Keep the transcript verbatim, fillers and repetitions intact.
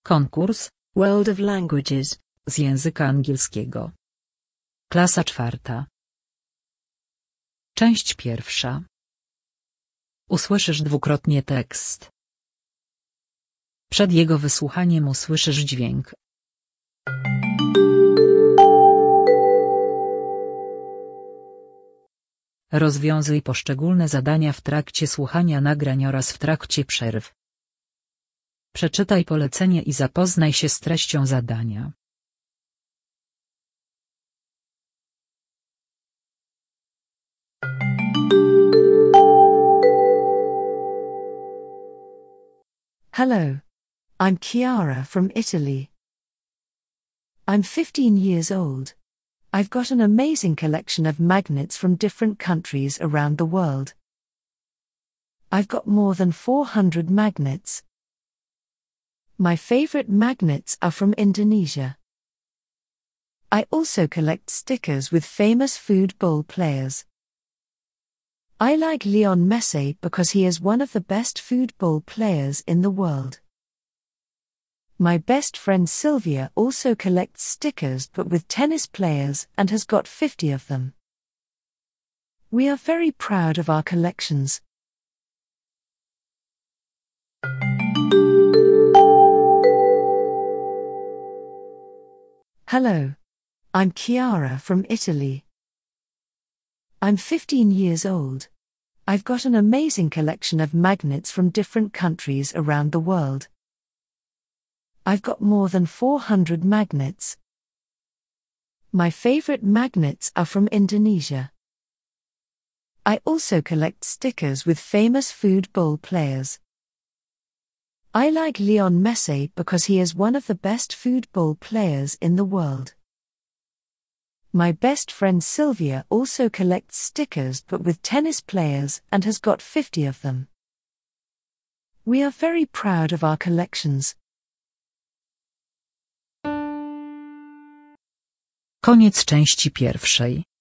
Konkurs World of Languages z języka angielskiego. Klasa czwarta. Część pierwsza. Usłyszysz dwukrotnie tekst. Przed jego wysłuchaniem usłyszysz dźwięk. Rozwiązuj poszczególne zadania w trakcie słuchania nagrań oraz w trakcie przerw. Przeczytaj polecenie i zapoznaj się z treścią zadania. Hello. I'm Chiara from Italy. I'm fifteen years old. I've got an amazing collection of magnets from different countries around the world. I've got more than four hundred magnets. My favorite magnets are from Indonesia. I also collect stickers with famous football players. I like Lionel Messi because he is one of the best football players in the world. My best friend Sylvia also collects stickers but with tennis players and has got fifty of them. We are very proud of our collections. Hello. I'm Chiara from Italy. I'm fifteen years old. I've got an amazing collection of magnets from different countries around the world. I've got more than four hundred magnets. My favorite magnets are from Indonesia. I also collect stickers with famous football players. I like Lionel Messi because he is one of the best football players in the world. My best friend Sylvia also collects stickers but with tennis players and has got fifty of them. We are very proud of our collections. Koniec części pierwszej.